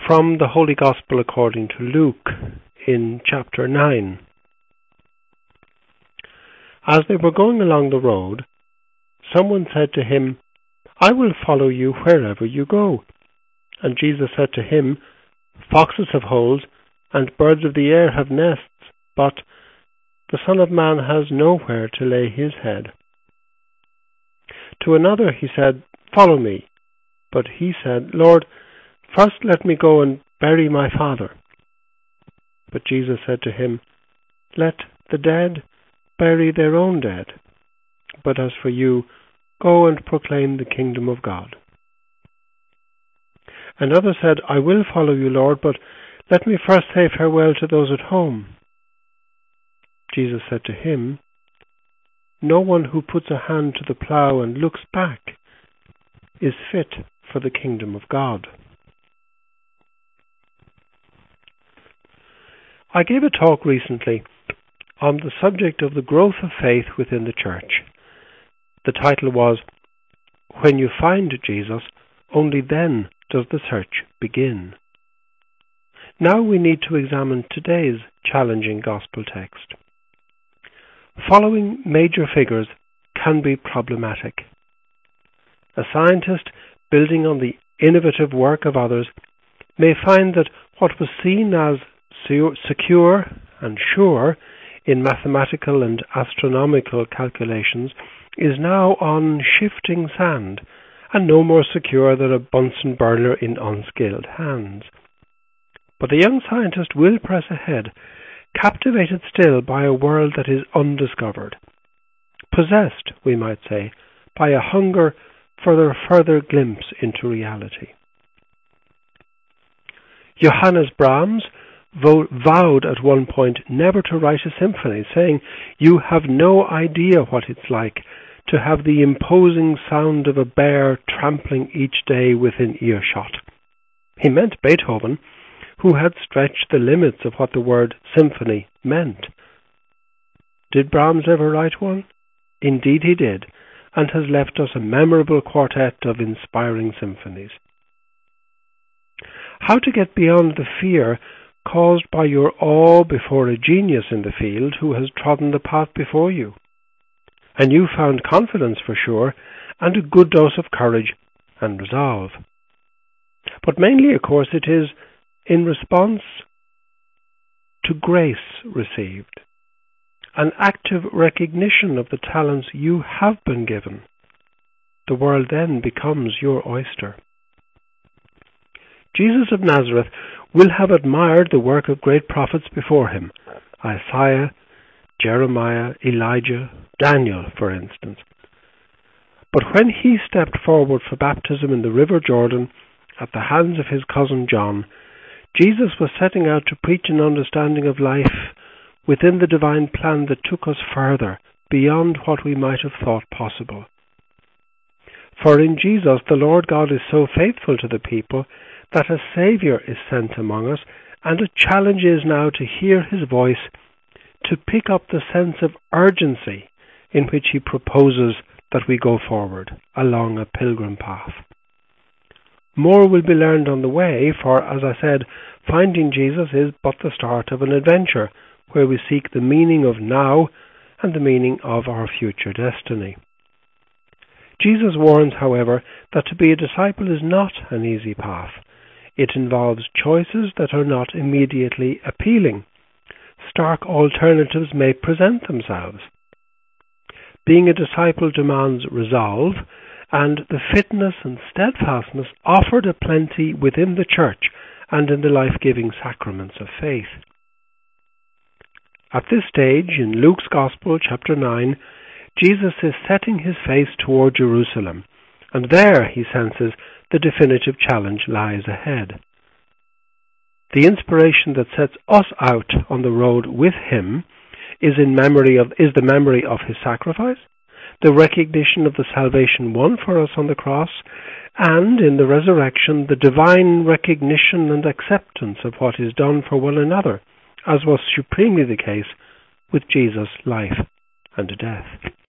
From the Holy Gospel according to Luke in chapter 9. As they were going along the road, someone said to him, "I will follow you wherever you go." And Jesus said to him, "Foxes have holes, and birds of the air have nests, but the Son of Man has nowhere to lay his head." To another he said, "Follow me." But he said, "Lord, first let me go and bury my father." But Jesus said to him, "Let the dead bury their own dead. But as for you, go and proclaim the kingdom of God." Another said, "I will follow you, Lord, but let me first say farewell to those at home." Jesus said to him, "No one who puts a hand to the plough and looks back is fit for the kingdom of God." I gave a talk recently on the subject of the growth of faith within the church. The title was, "When you find Jesus, only then does the search begin." Now we need to examine today's challenging gospel text. Following major figures can be problematic. A scientist building on the innovative work of others may find that what was seen as secure and sure in mathematical and astronomical calculations is now on shifting sand and no more secure than a Bunsen burner in unskilled hands. But the young scientist will press ahead, captivated still by a world that is undiscovered, possessed, we might say, by a hunger for a further glimpse into reality. Johannes Brahms vowed at one point never to write a symphony, saying, "You have no idea what it's like to have the imposing sound of a bear trampling each day within earshot." He meant Beethoven, who had stretched the limits of what the word symphony meant. Did Brahms ever write one? Indeed he did, and has left us a memorable quartet of inspiring symphonies. How to get beyond the fear caused by your awe before a genius in the field who has trodden the path before you? A newfound confidence for sure, and a good dose of courage and resolve. But mainly, of course, it is in response to grace received, an active recognition of the talents you have been given. The world then becomes your oyster. Jesus of Nazareth will have admired the work of great prophets before him, Isaiah, Jeremiah, Elijah, Daniel, for instance. But when he stepped forward for baptism in the River Jordan at the hands of his cousin John, Jesus was setting out to preach an understanding of life within the divine plan that took us further, beyond what we might have thought possible. For in Jesus, the Lord God is so faithful to the people that a Saviour is sent among us, and a challenge is now to hear his voice, to pick up the sense of urgency in which he proposes that we go forward along a pilgrim path. More will be learned on the way, for, as I said, finding Jesus is but the start of an adventure where we seek the meaning of now and the meaning of our future destiny. Jesus warns, however, that to be a disciple is not an easy path. It involves choices that are not immediately appealing. Stark alternatives may present themselves. Being a disciple demands resolve, and the fitness and steadfastness offered aplenty within the church and in the life-giving sacraments of faith. At this stage, in Luke's Gospel, chapter 9, Jesus is setting his face toward Jerusalem, and there, he senses, the definitive challenge lies ahead. The inspiration that sets us out on the road with him is the memory of his sacrifice, the recognition of the salvation won for us on the cross, and in the resurrection, the divine recognition and acceptance of what is done for one another, as was supremely the case with Jesus' life and death.